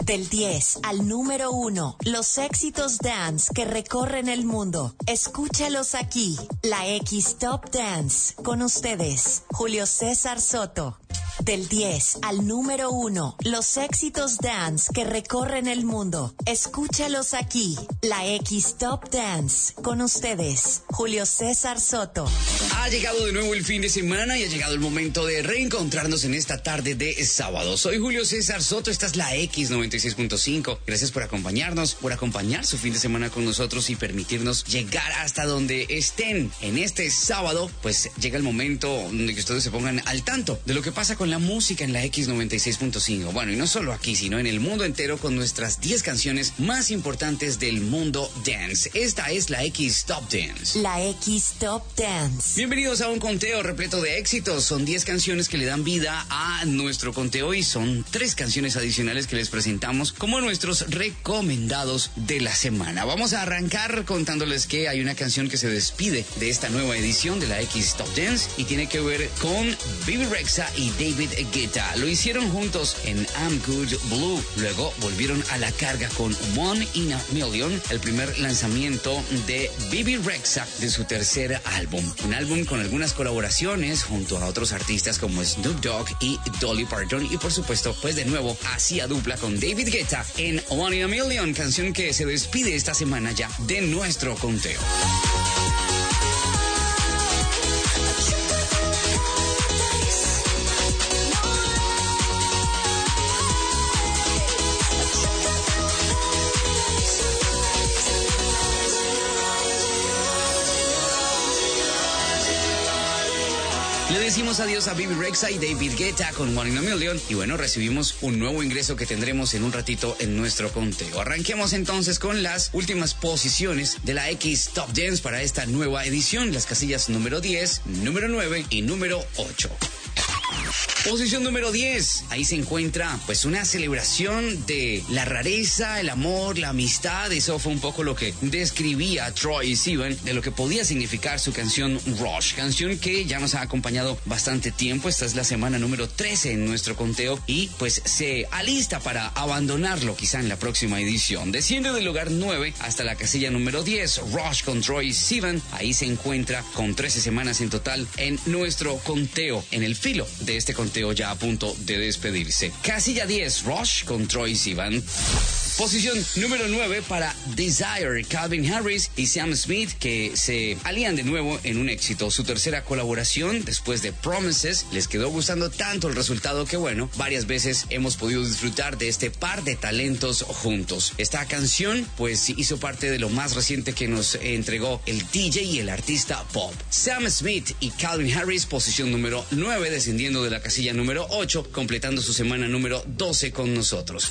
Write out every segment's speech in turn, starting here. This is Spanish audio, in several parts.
Del 10 al número 1, los éxitos dance que recorren el mundo. Escúchalos aquí, la X Top Dance. Con ustedes, Julio César Soto. Del 10 al número 1, los éxitos dance que recorren el mundo. Escúchalos aquí, la X Top Dance. Con ustedes, Julio César Soto. Ha llegado de nuevo el fin de semana y ha llegado el momento de reencontrarnos en esta tarde de sábado. Soy Julio César Soto, esta es la X96.5. Gracias por acompañarnos, por acompañar su fin de semana con nosotros y permitirnos llegar hasta donde estén. En este sábado, pues llega el momento de que ustedes se pongan al tanto de lo que pasa con la música en la X96.5. Bueno, y no solo aquí, sino en el mundo entero con nuestras 10 canciones más importantes del mundo dance. Esta es la X Top Dance. La X Top Dance. Bienvenidos a un conteo repleto de éxitos. Son 10 canciones que le dan vida a nuestro conteo y son 3 canciones adicionales que les presentamos como nuestros recomendados de la semana. Vamos a arrancar contándoles que hay una canción que se despide de esta nueva edición de la X Top Dance y tiene que ver con Bebe Rexha y David Guetta. Lo hicieron juntos en I'm Good Blue. Luego volvieron a la carga con One in a Million, el primer lanzamiento de Bebe Rexha de su tercer álbum. Un álbum con algunas colaboraciones junto a otros artistas como Snoop Dogg y Dolly Parton. Y por supuesto, pues de nuevo hacía dupla con David Guetta en One in a Million, canción que se despide esta semana ya de nuestro conteo. Le decimos adiós a Bebe Rexha y David Guetta con One in a Million y bueno, recibimos un nuevo ingreso que tendremos en un ratito en nuestro conteo. Arranquemos entonces con las últimas posiciones de la X Top Dance para esta nueva edición, las casillas número 10, número 9 y número 8. Posición número 10, ahí se encuentra pues una celebración de la rareza, el amor, la amistad. Eso fue un poco lo que describía Troye Sivan de lo que podía significar su canción Rush, canción que ya nos ha acompañado bastante tiempo. Esta es la semana número 13 en nuestro conteo y pues se alista para abandonarlo quizá en la próxima edición. Desciende del lugar 9 hasta la casilla número 10, Rush con Troye Sivan. Ahí se encuentra con 13 semanas en total en nuestro conteo, en el filo de este conteo ya a punto de despedirse. Casilla 10, Rush con Troye Sivan. Posición número 9 para Desire, Calvin Harris y Sam Smith, que se alían de nuevo en un éxito. Su tercera colaboración después de Promises. Les quedó gustando tanto el resultado que bueno, varias veces hemos podido disfrutar de este par de talentos juntos. Esta canción pues hizo parte de lo más reciente que nos entregó el DJ y el artista pop. Sam Smith y Calvin Harris, posición número 9, descendiendo de la casilla número 8, completando su semana número 12 con nosotros.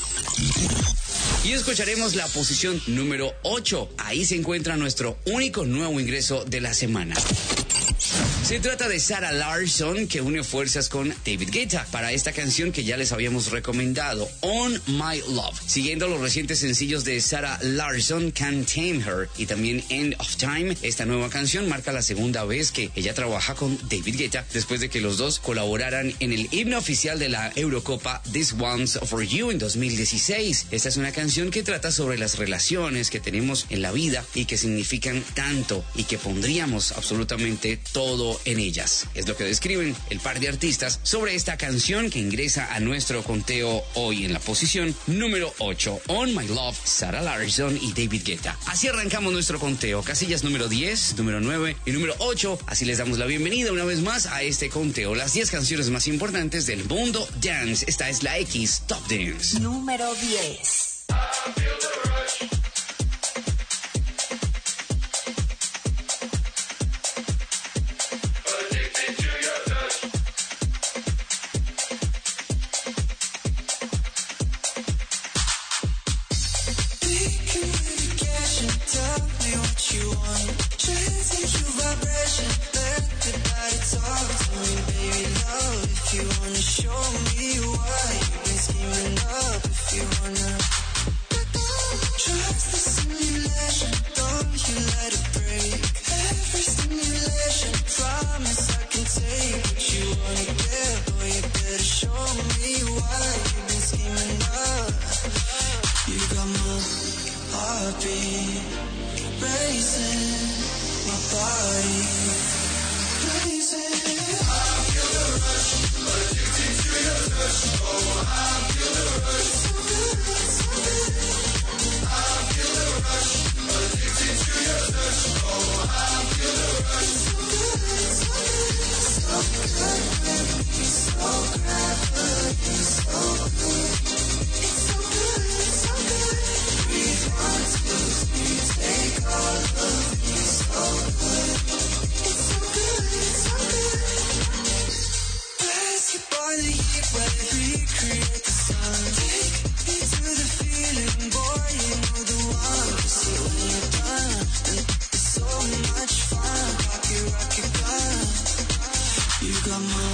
Y escucharemos la posición número 8. Ahí se encuentra nuestro único nuevo ingreso de la semana. Se trata de Sarah Larsson, que une fuerzas con David Guetta para esta canción que ya les habíamos recomendado, On My Love. Siguiendo los recientes sencillos de Sarah Larsson, Can't Tame Her y también End of Time, esta nueva canción marca la segunda vez que ella trabaja con David Guetta después de que los dos colaboraran en el himno oficial de la Eurocopa This One's For You en 2016. Esta es una canción que trata sobre las relaciones que tenemos en la vida y que significan tanto y que pondríamos absolutamente todo en ellas. Es lo que describen el par de artistas sobre esta canción que ingresa a nuestro conteo hoy en la posición número 8, On My Love, Sarah Larsson y David Guetta. Así arrancamos nuestro conteo, casillas número 10, número 9 y número 8. Así les damos la bienvenida una vez más a este conteo, las 10 canciones más importantes del mundo dance. Esta es la X Top Dance. Número 10. Show me why you've been scheming up if you wanna. heartbeat racing, my body racing. I feel the rush, addicted to your touch. Oh, I feel the rush. It's so good, it's so good. I feel the rush, addicted to your touch. Oh, I feel the rush. It's so good, it's so good. So gravity, so gravity, so good. It's so good, it's so good. Breathe 1, 2, 3, take all of me. So good. It's so good, it's so good. Basketball the heat, where recreate the sun. Take me to the feeling, boy, you know the one. Cause when you're done, and it's so much fun. Rocket gun, you got my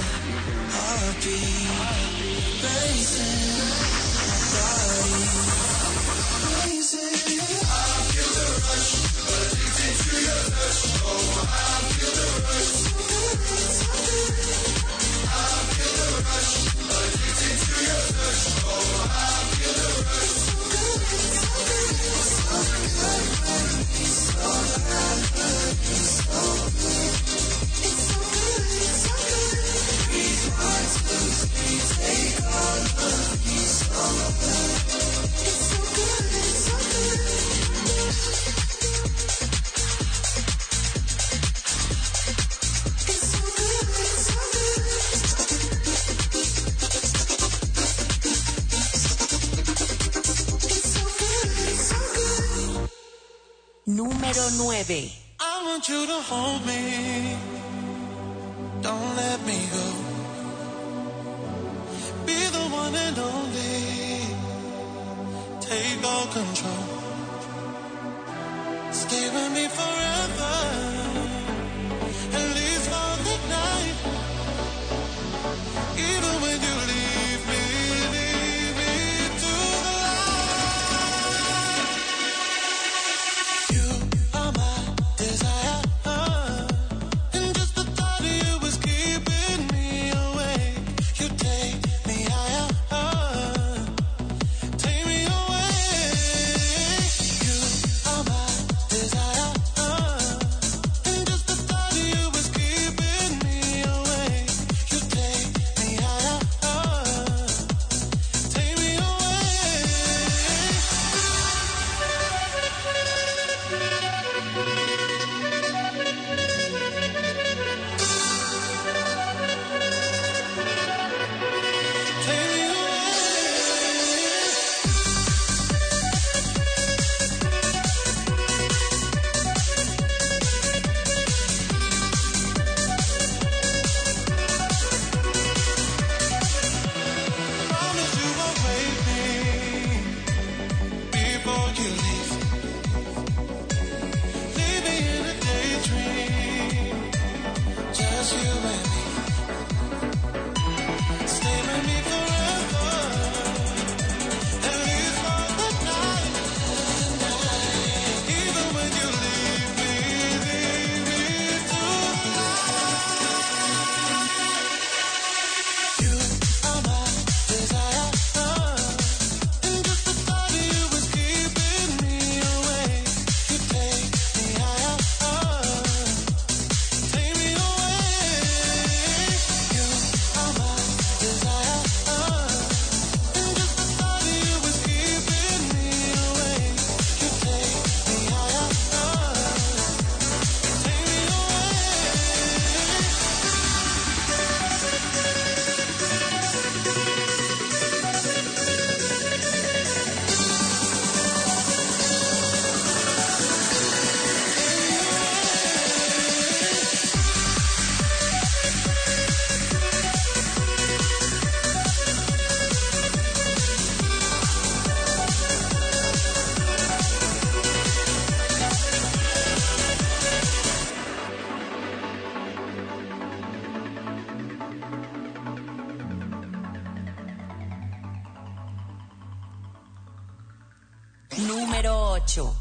heartbeat racing, my body racing. I feel the rush, addicted to your touch. Oh, I feel the rush. It's so good, it's so good. I feel the rush, addicted to your touch. Oh, I feel the rush. It's so good, it's so good. So good, it's so good, it's so good. It's so good, it's so good. Breathe 1, 2, 3, take all of me. So good. It's so good, it's so good. It's so good, it's so good. It's so good, it's so good. Número 9. I want you to hold me. Don't let me go. Be the one and only. Take all control. Stay with me forever. At least for the night. Even when you leave me to the light. You are my desire. And just the thought of you is keeping me awake. You take me higher, take me away. You are my desire. And just the thought of you is keeping me awake. You take me higher, take me away. Promise you won't wake me before you leave. Leave me in a daydream, just you and me. Stay with me forever, at least for the night. Even when you leave me to the light. You are my desire, and just the thought of you is keeping me awake. You take me higher, take me away. You are my desire, and just the thought of you is keeping me awake. You take me higher, take me Número 8.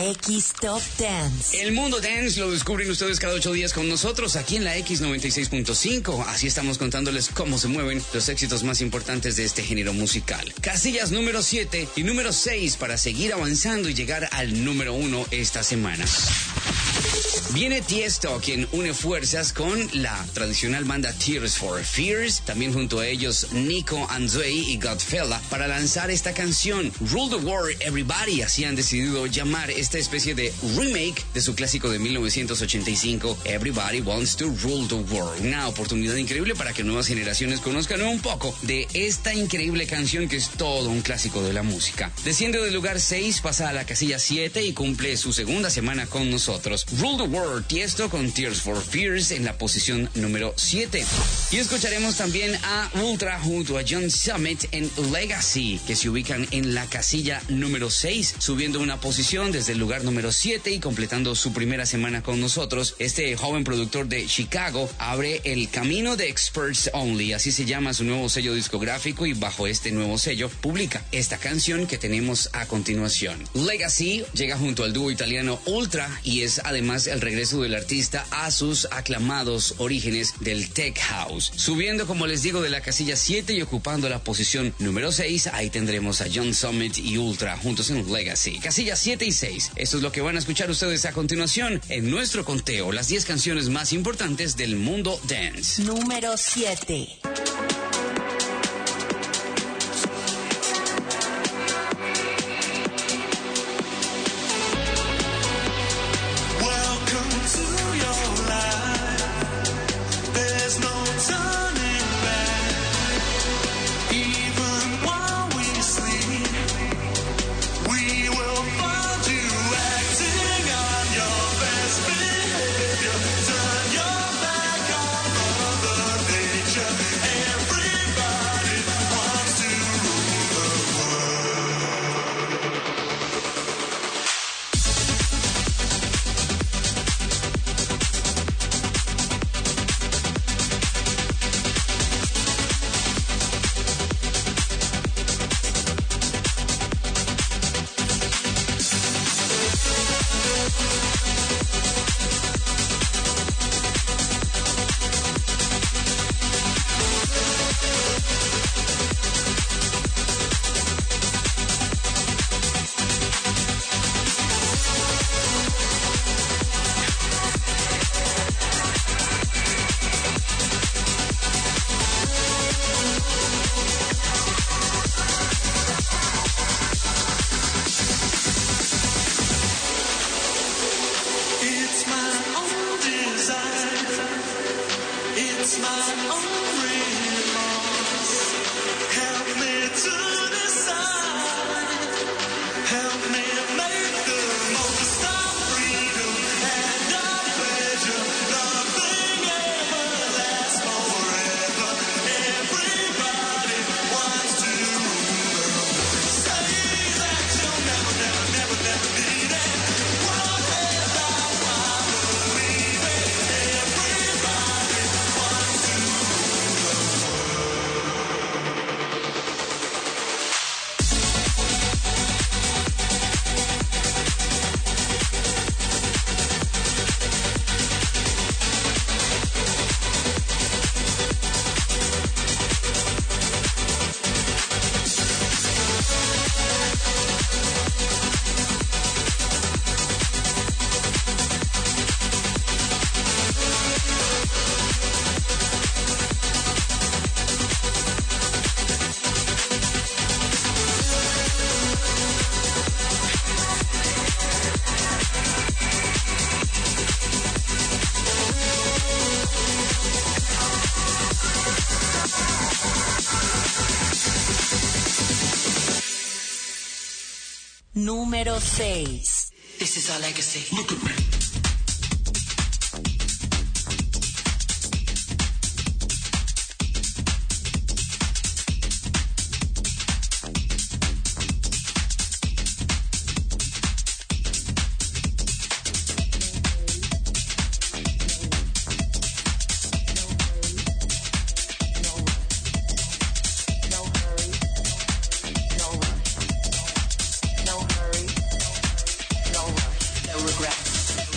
La X Top Dance. El mundo dance lo descubren ustedes cada 8 días con nosotros aquí en la X96.5. Así estamos contándoles cómo se mueven los éxitos más importantes de este género musical. Casillas número 7 y número 6 para seguir avanzando y llegar al número 1 esta semana. Viene Tiesto, quien une fuerzas con la tradicional banda Tears for Fears, también junto a ellos Nico Anzei y Godfella, para lanzar esta canción, Rule the World Everybody. Así han decidido llamar esta especie de remake de su clásico de 1985, Everybody Wants to Rule the World. Una oportunidad increíble para que nuevas generaciones conozcan un poco de esta increíble canción que es todo un clásico de la música. Desciende del lugar 6, pasa a la casilla 7 y cumple su segunda semana con nosotros. Rule the World, Tiesto con Tears for Fears en la posición número 7. Y escucharemos también a Ultra junto a John Summit en Legacy, que se ubican en la casilla número 6, subiendo una posición desde el lugar número 7 y completando su primera semana con nosotros. Este joven productor de Chicago abre el camino de Experts Only, así se llama su nuevo sello discográfico, y bajo este nuevo sello publica esta canción que tenemos a continuación. Legacy llega junto al dúo italiano Ultra y es además el regreso del artista a sus aclamados orígenes del Tech House. Subiendo, como les digo, de la casilla 7 y ocupando la posición número 6, ahí tendremos a John Summit y Ultra juntos en Legacy. Casilla 7 y 6. Esto es lo que van a escuchar ustedes a continuación en nuestro conteo, las 10 canciones más importantes del mundo dance. Número 7. Número 6. This is our legacy. Look at me. No hurry, no rush.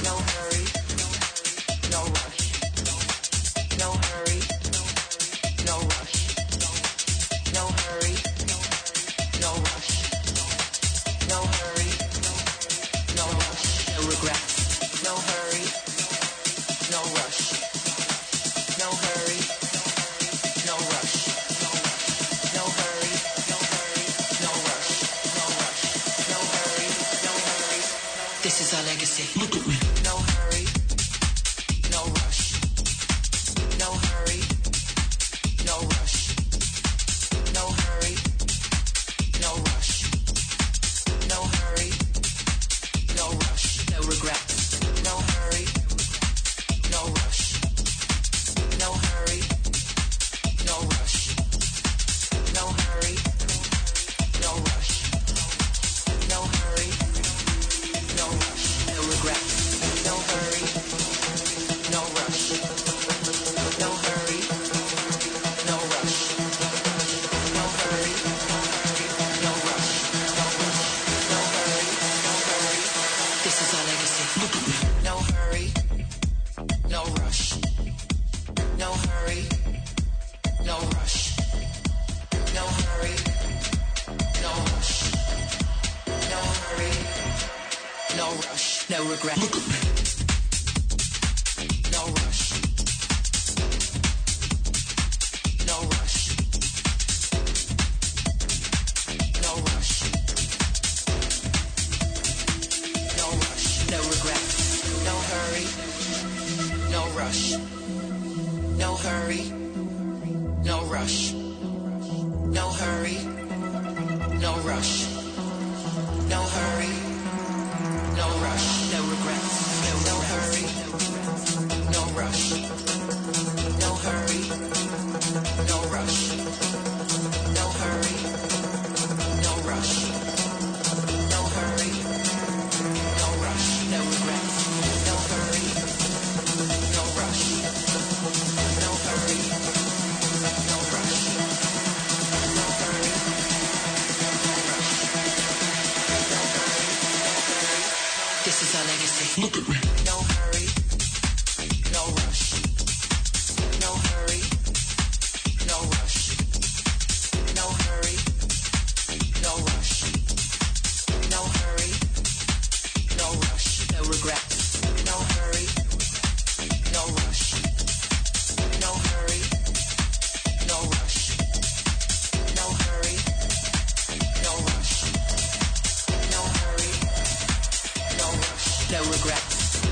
No hurry, no rush. No hurry, no rush. No hurry, no rush. No hurry, no rush. No regrets. No hurry, no rush. No hurry, no rush. No hurry, no hurry, no rush. No rush. No hurry, no hurry. This is our legacy. Look at me. No hurry, no rush. No hurry, no rush. No hurry, no rush. No hurry, no rush. No regrets. No hurry, no rush. No hurry, no rush. No hurry, no rush. No hurry, no rush. No regrets. No hurry, no rush. No hurry, no rush. No hurry, no rush. No hurry, no hurry. This is our legacy. Look at me. No hurry, no rush. No hurry, no rush. No hurry, no rush. No hurry, no rush. No regret. Look at me. No rush. No rush. No rush. No rush. No regret. No hurry. No rush. No hurry. No rush. No hurry. No rush. No hurry. No rush. No regrets. No hurry. No rush. No hurry. No rush. No hurry. No rush. No hurry. No rush. No regrets. No hurry. No rush. No hurry. No rush. No hurry. No hurry. This is our legacy. Look at me. No hurry. No rush. No hurry. No rush. No hurry. No rush. No hurry. No rush. No regrets. No hurry. No rush. No hurry. No rush. No hurry. No rush. No hurry. No rush. No regrets.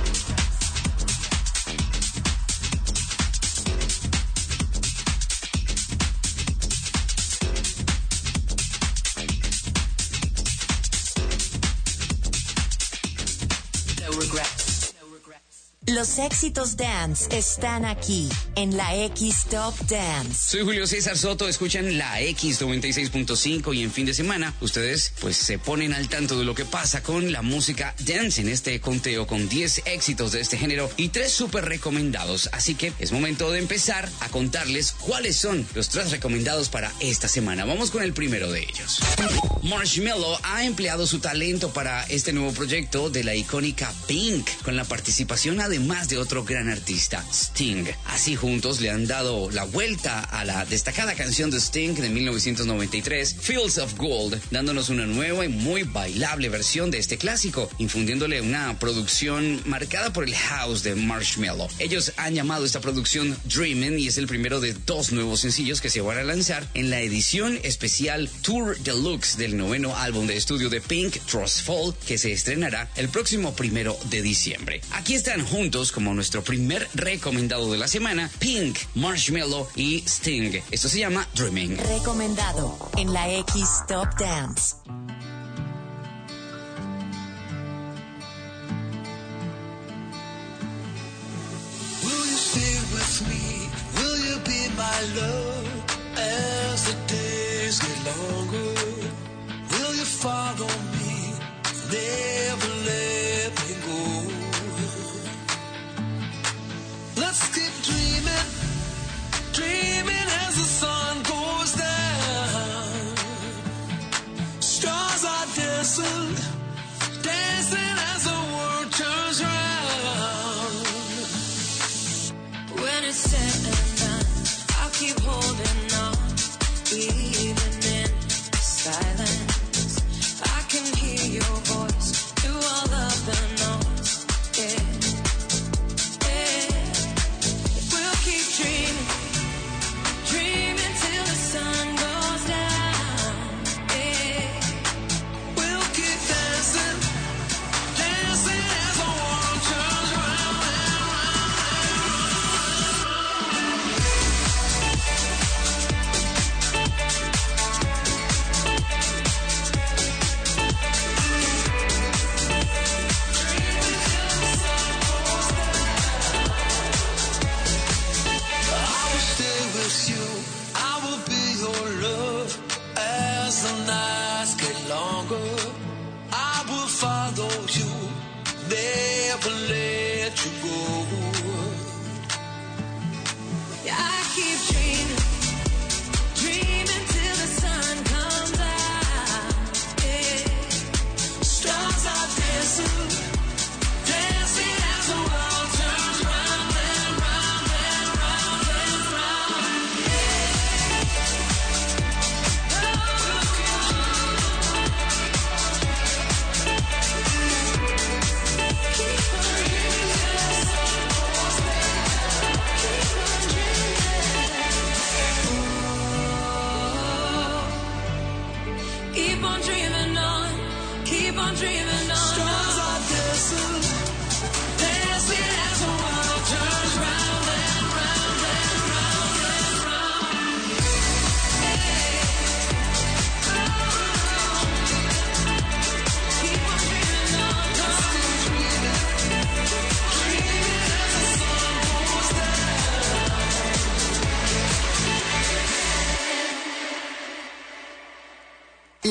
No regrets. No regrets. Los éxitos dance están aquí en la X Top Dance. Soy Julio César Soto, escuchan la X96.5 y en fin de semana ustedes pues se ponen al tanto de lo que pasa con la música dance en este conteo con 10 éxitos de este género y 3 súper recomendados. Así que es momento de empezar a contarles cuáles son los 3 recomendados para esta semana. Vamos con el primero de ellos. Marshmello ha empleado su talento para este nuevo proyecto de la icónica Pink, con la participación además de otro gran artista, Sting. Así juntos le han dado la vuelta a la destacada canción de Sting de 1993, Fields of Gold, dándonos una nueva y muy bailable versión de este clásico, infundiéndole una producción marcada por el house de Marshmello. Ellos han llamado esta producción Dreamin' y es el primero de 2 nuevos sencillos que se van a lanzar en la edición especial Tour Deluxe del 9º álbum de estudio de Pink, Trust Fall, que se estrenará el próximo 1 de diciembre. Aquí están juntos como nuestro primer recomendado de la semana, Pink, Marshmello y Sting. Esto se llama Dreaming. Recomendado en la X Top Dance. Will you stay with me? Will you be my love as the days get longer? Will you follow me? Never let me go. Let's keep dreaming, dreaming as the sun goes down. Stars are dancing, dancing as the world turns round.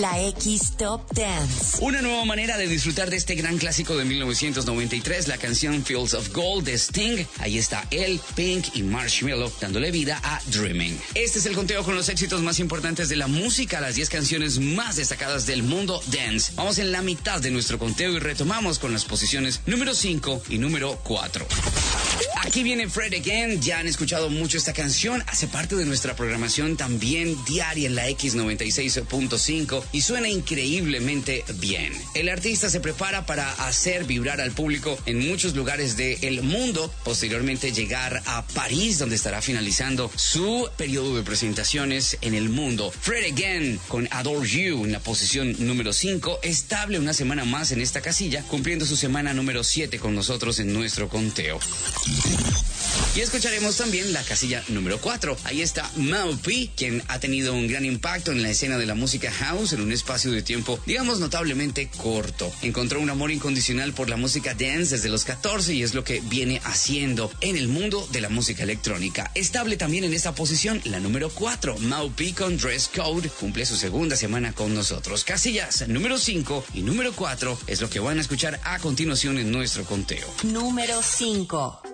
La X Top Dance. Una nueva manera de disfrutar de este gran clásico de 1993, la canción Fields of Gold de Sting. Ahí está él, Pink y Marshmello dándole vida a Dreaming. Este es el conteo con los éxitos más importantes de la música, las 10 canciones más destacadas del mundo dance. Vamos en la mitad de nuestro conteo y retomamos con las posiciones número 5 y número 4. Aquí viene Fred Again. Ya han escuchado mucho esta canción. Hace parte de nuestra programación también diaria en la X96.5 y suena increíblemente bien. El artista se prepara para hacer vibrar al público en muchos lugares del mundo. Posteriormente llegar a París, donde estará finalizando su periodo de presentaciones en el mundo. Fred Again con Adore You en la posición número 5. Estable una semana más en esta casilla, cumpliendo su semana número 7 con nosotros en nuestro conteo. Y escucharemos también la casilla número 4. Ahí está Mau P, quien ha tenido un gran impacto en la escena de la música house en un espacio de tiempo, digamos, notablemente corto. Encontró un amor incondicional por la música dance desde los 14 y es lo que viene haciendo en el mundo de la música electrónica. Estable también en esta posición, la número 4. Mau P con Dress Code cumple su segunda semana con nosotros. Casillas número 5 y número 4 es lo que van a escuchar a continuación en nuestro conteo. Número 5.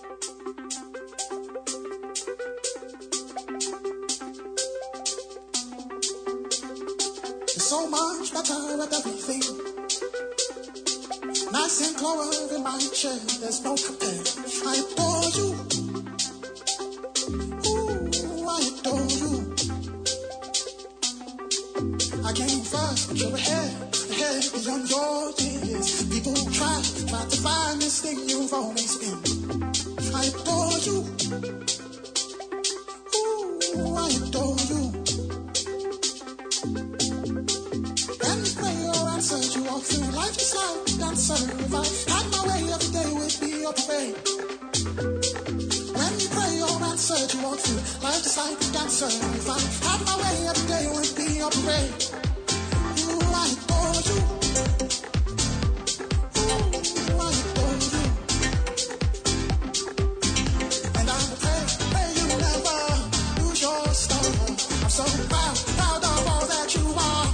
So much better at everything. Nice and clover in my chair, there's no compare. I adore you. Ooh, I adore you. I came first, but you're ahead beyond your years. People try to find this thing you've always been. I adore you. Ooh, I adore you. Search you walk through life just like a dancer. If I had my way, every day would be your parade. When you pray your answer to walk through life just like a dancer. If I had my way, every day would be your parade. Ooh, I adore you. Ooh, I adore you. And I pray you never lose your star. I'm so proud of all that you are.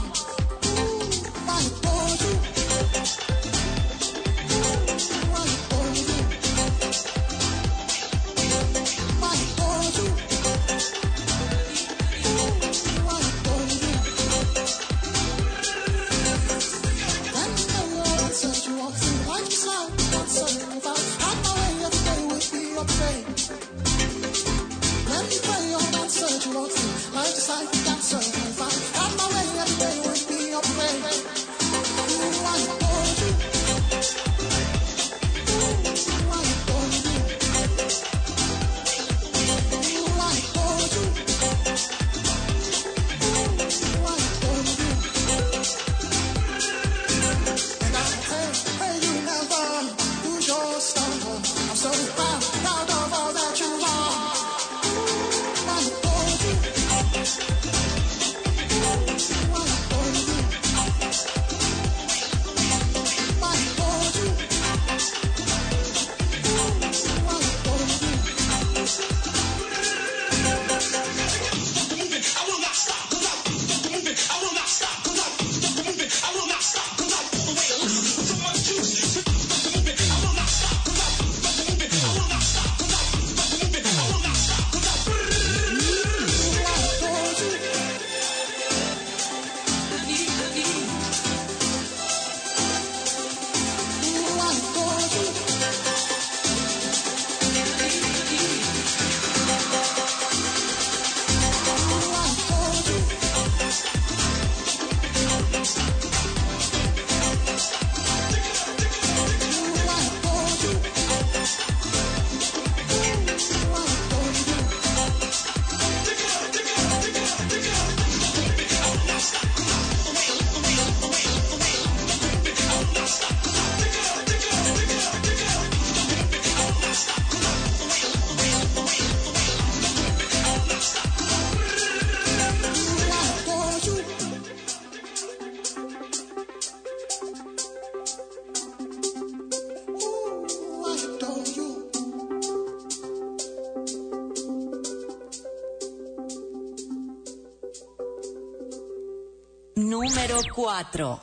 Número 4.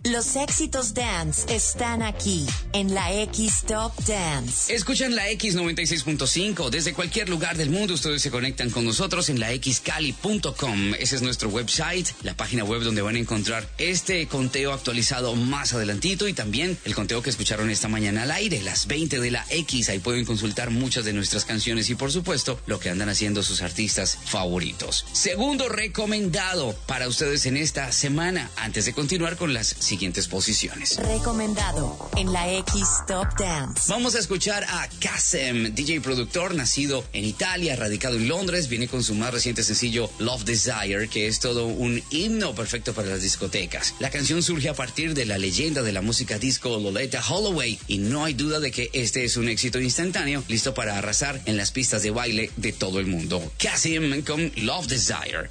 Los éxitos dance están aquí en la X Top Dance. Escuchan la X96.5. Desde cualquier lugar del mundo ustedes se conectan con nosotros en la xcali.com. Ese es nuestro website, la página web donde van a encontrar este conteo actualizado más adelantito y también el conteo que escucharon esta mañana al aire, las 20 de la X. Ahí pueden consultar muchas de nuestras canciones y por supuesto lo que andan haciendo sus artistas favoritos. Segundo recomendado para ustedes en esta semana, antes de continuar con las siguientes posiciones. Recomendado en la X Top Dance. Vamos a escuchar a Kasem, DJ y productor, nacido en Italia, radicado en Londres. Viene con su más reciente sencillo Love Desire, que es todo un himno perfecto para las discotecas. La canción surge a partir de la leyenda de la música disco Loleatta Holloway y no hay duda de que este es un éxito instantáneo, listo para arrasar en las pistas de baile de todo el mundo. Kasem con Love Desire.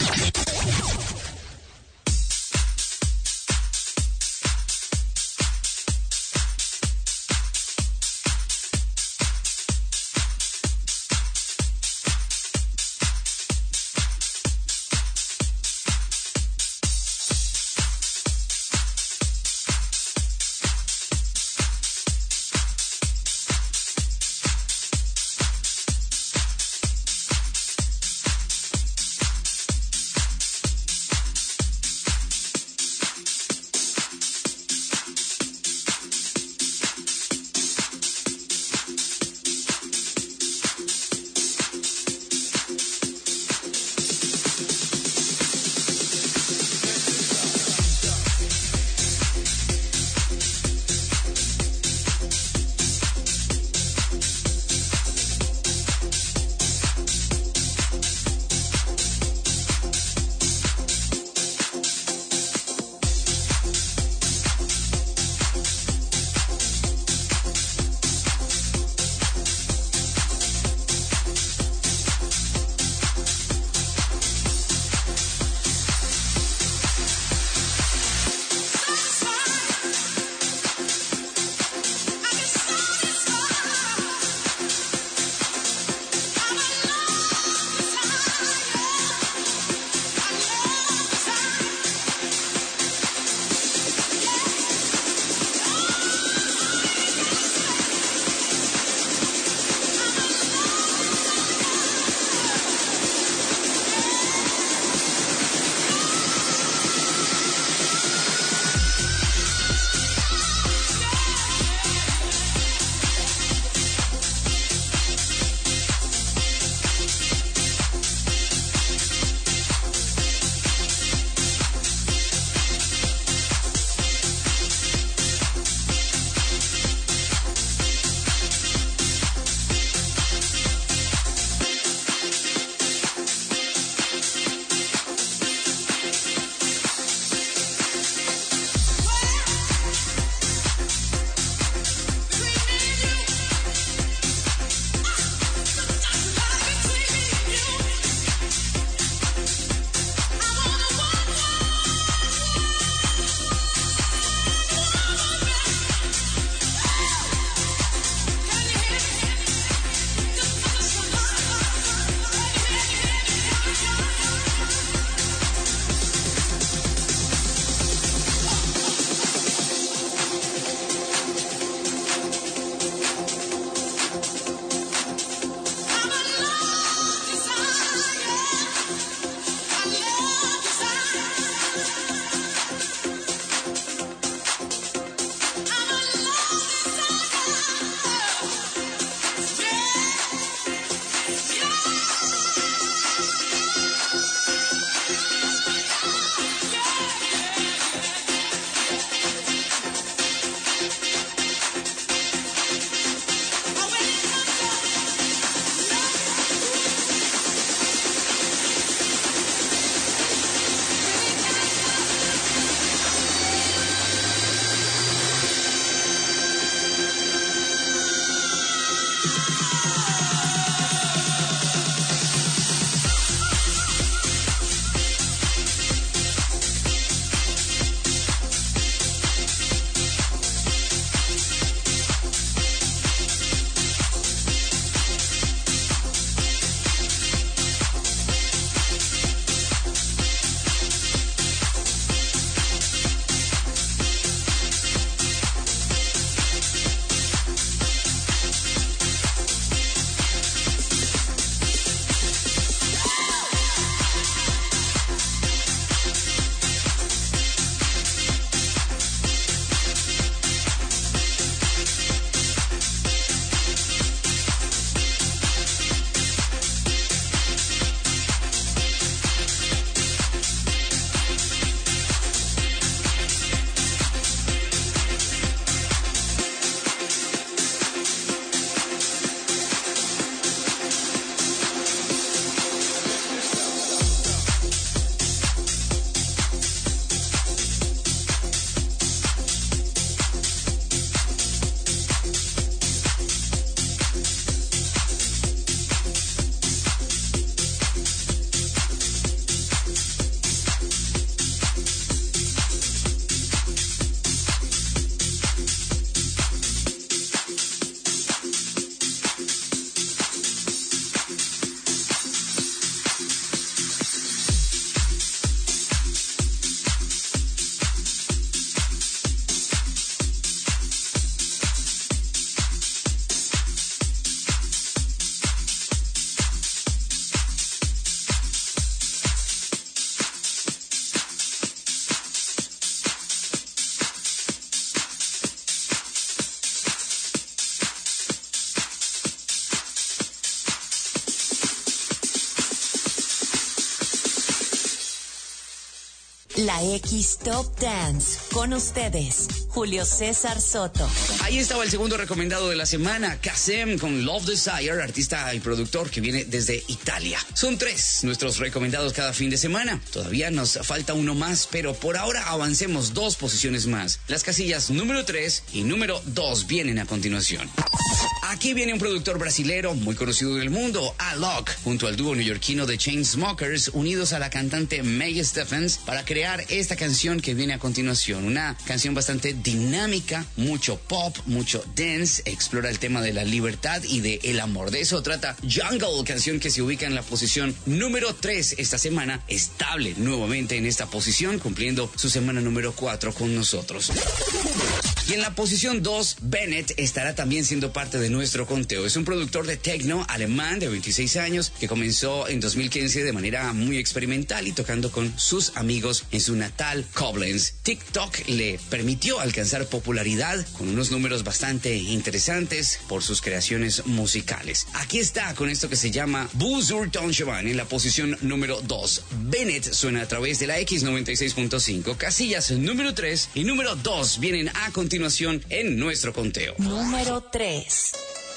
La X Top Dance. Con ustedes, Julio César Soto. Ahí estaba el segundo recomendado de la semana, Kasem con Love Desire, artista y productor que viene desde Italia. Son 3 nuestros recomendados cada fin de semana. Todavía nos falta uno más, pero por ahora avancemos 2 posiciones más. Las casillas número 3 y número 2 vienen a continuación. Aquí viene un productor brasilero muy conocido en el mundo, Alok, junto al dúo neoyorquino de Chainsmokers, unidos a la cantante May Stephens para crear esta canción que viene a continuación. Una canción bastante dinámica, mucho pop, mucho dance, explora el tema de la libertad y de el amor. De eso trata Jungle, canción que se ubica en la posición número 3 esta semana, estable nuevamente en esta posición, cumpliendo su semana número 4 con nosotros. Y en la posición 2, Bennett estará también siendo parte de nuestro conteo. Es un productor de techno alemán de 26 años que comenzó en 2015 de manera muy experimental y tocando con sus amigos en su natal Koblenz. TikTok le permitió alcanzar popularidad con unos números bastante interesantes por sus creaciones musicales. Aquí está con esto que se llama Buzur Tonchevan en la posición número 2. Bennett suena a través de la X96.5. Casillas número 3 y número 2 vienen a continuación en nuestro conteo. Número 3.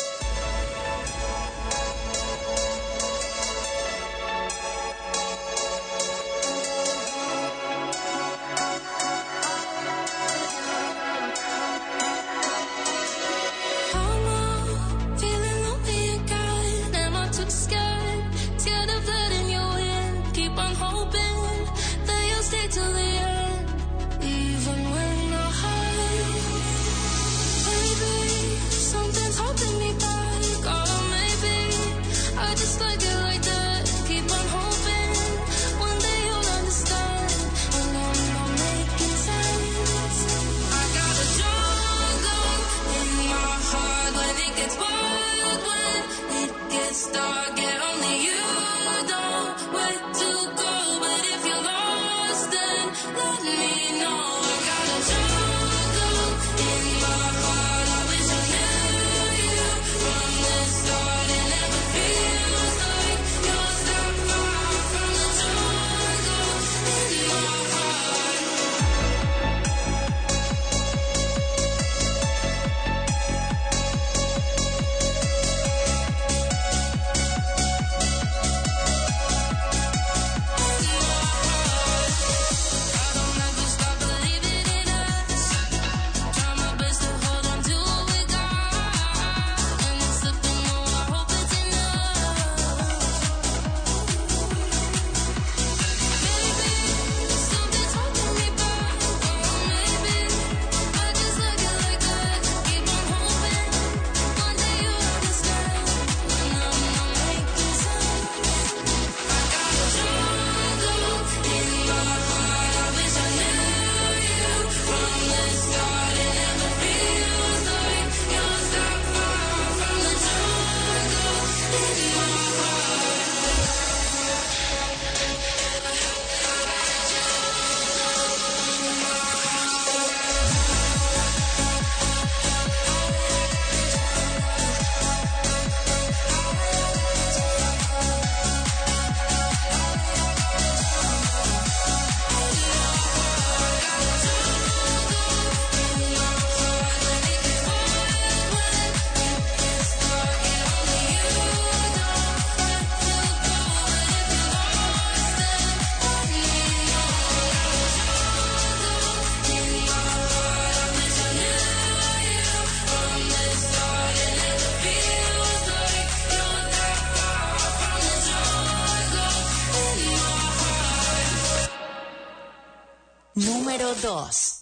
Número 2.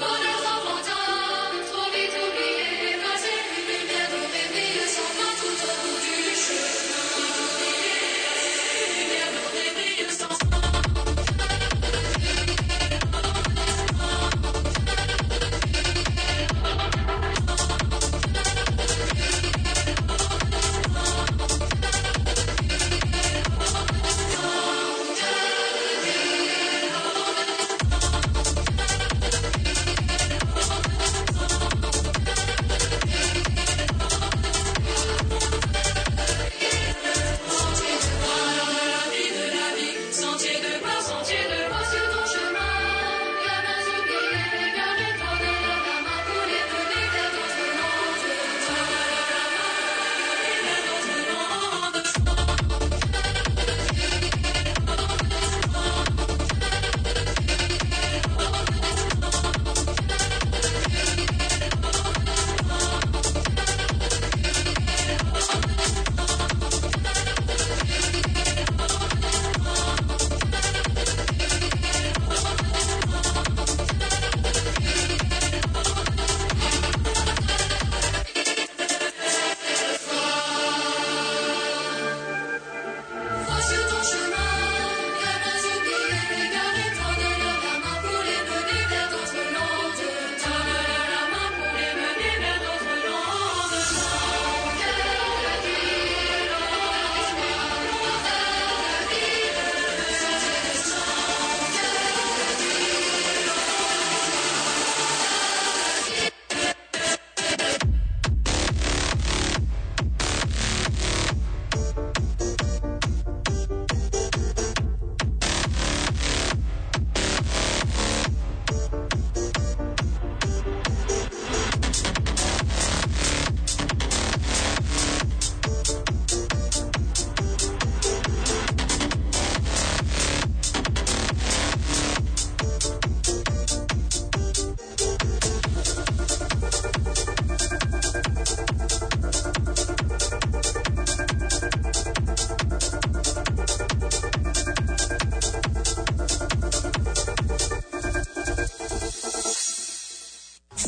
Tout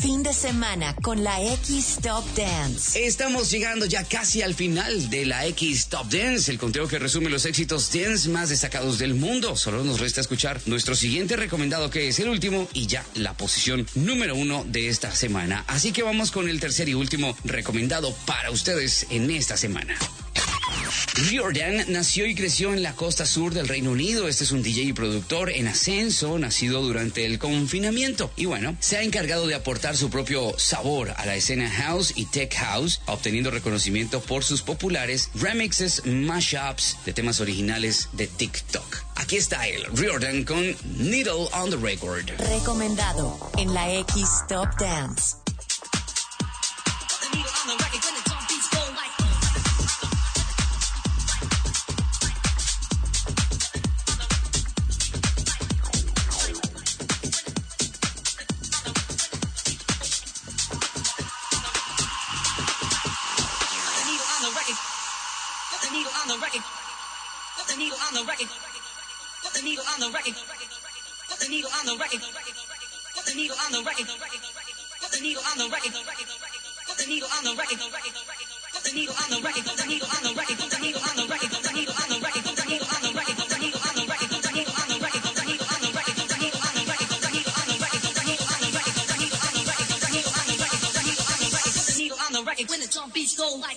fin de semana con la X Top Dance. Estamos llegando ya casi al final de la X Top Dance, el conteo que resume los éxitos dance más destacados del mundo. Solo nos resta escuchar nuestro siguiente recomendado, que es el último y ya la posición número 1 de esta semana. Así que vamos con el tercer y último recomendado para ustedes en esta semana. Riordan nació y creció en la costa sur del Reino Unido. Este es un DJ y productor en ascenso, nacido durante el confinamiento. Y bueno, se ha encargado de aportar su propio sabor a la escena house y tech house, obteniendo reconocimiento por sus populares remixes, mashups de temas originales de TikTok. Aquí está él, Riordan, con Needle on the Record. Recomendado en la X Top Dance. When the drum beats go like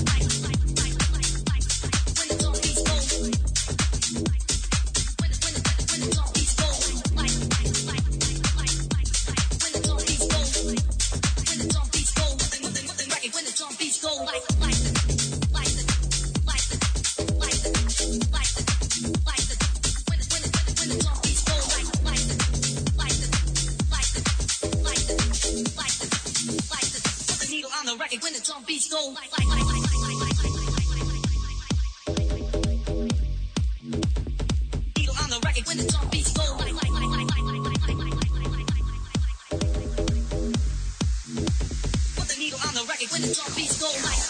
when the drum beats go like needle on the record when the drum beats go like put the needle on the record when the drum beats go like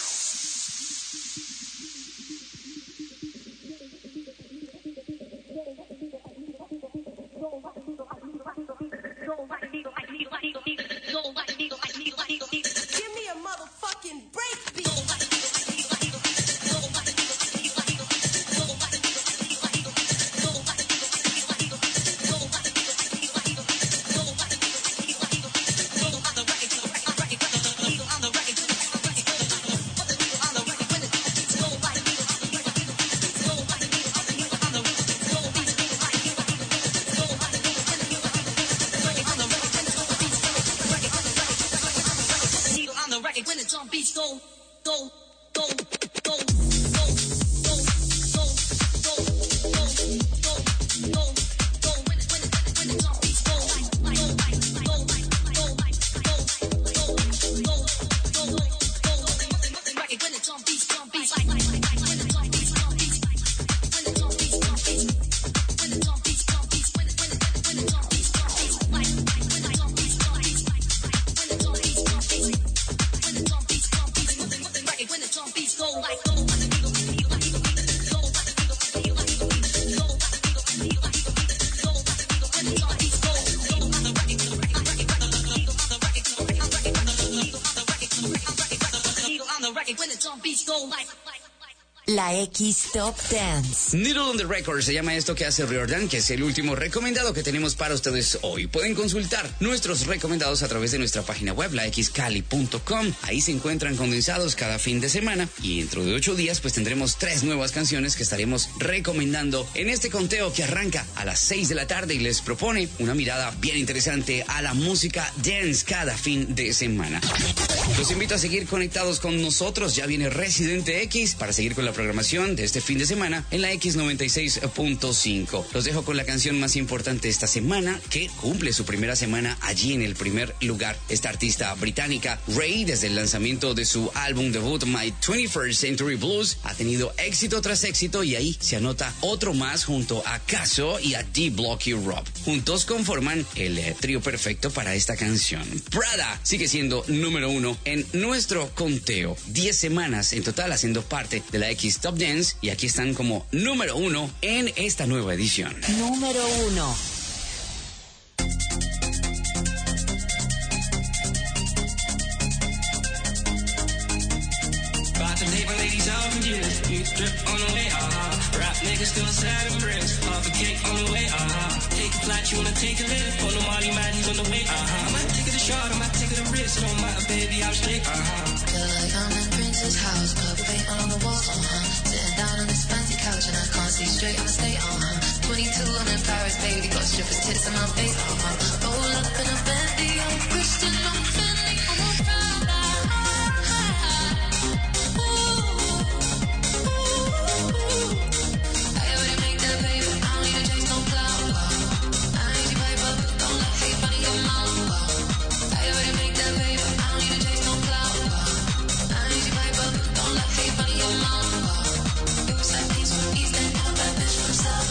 when the drum beats go, go, go, go, go, go, go, go, go, go, go, go, when the drum beats go, go, go, go, go, go, go, when the drum beats, when the drum beats, when the drum beats, when the drum beats, when the drum beats, when the drum beats, when the drum beats, when the drum beats, when the drum beats, when the drum beats go like go on the needle, go on the needle, go on the needle, go on the needle, go on the needle, when the drum beats go, go on the record, needle on the record, needle on the record, when the drum beats go like. La X Top Dance. Needle on the Record se llama esto que hace Riordan, que es el último recomendado que tenemos para ustedes hoy. Pueden consultar nuestros recomendados a través de nuestra página web, laxcali.com. Ahí se encuentran condensados cada fin de semana y dentro de 8 días pues tendremos 3 nuevas canciones que estaremos recomendando en este conteo que arranca a las 6 de la tarde y les propone una mirada bien interesante a la música dance cada fin de semana. Los invito a seguir conectados con nosotros. Ya viene Residente X para seguir con la programación de este fin de semana en la X96.5. Los dejo con la canción más importante esta semana, que cumple su primera semana allí en el primer lugar. Esta artista británica, Ray, desde el lanzamiento de su álbum debut My 21st Century Blues, ha tenido éxito tras éxito y ahí se anota otro más junto a Caso y a D-Block y Rob. Juntos conforman el trío perfecto para esta canción. Prada sigue siendo número 1 en nuestro conteo. 10 semanas en total haciendo parte de la X Top Dance y aquí están como número 1 en esta nueva edición. Número 1. drip on the way, Rap niggas still sad and bricks. Half a cake on the way, Take a flight, you wanna take a lift. On the Molly man, he's on the way, I might take it a shot, I might take it a risk. Don't matter, baby, I'm straight, Feel like I'm in Prince's house, purple paint all on the walls, Sitting down on this fancy couch and I can't see straight, I'ma stay, 22, I'm in Paris, baby, got strippers' tits in my face, Roll up in a Bentley, I'm Christian, I'm Fendi, I'm a Prada. I already make that paper, I don't need to chase no cloud. I need you paper, don't let hate run in your mouth. I already make that paper, I don't need to chase no cloud. I need you paper, don't let hate run in your mouth. You said peace from East End, I'm that bitch from South.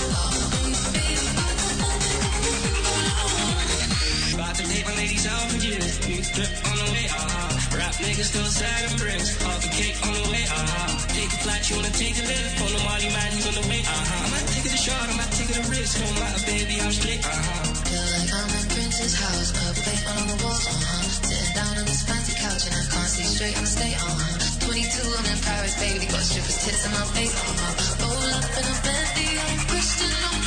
About to take my ladies out for years. New drip on the way, Rap niggas still sad and bricks. Half a cake on the way, Take a flight, you wanna take a lift. On the Molly man, he's on the way, I might take it a shot, I might take it a risk. Don't matter, baby, I'm straight, Feel like I'm in Prince's house, purple paint all on the walls, Sitting down on this fancy couch and I can't see straight, I'ma stay, 22, I'm in Paris, baby, got strippers' tits in my face, Roll up in a Bentley, I'm Christian, I'm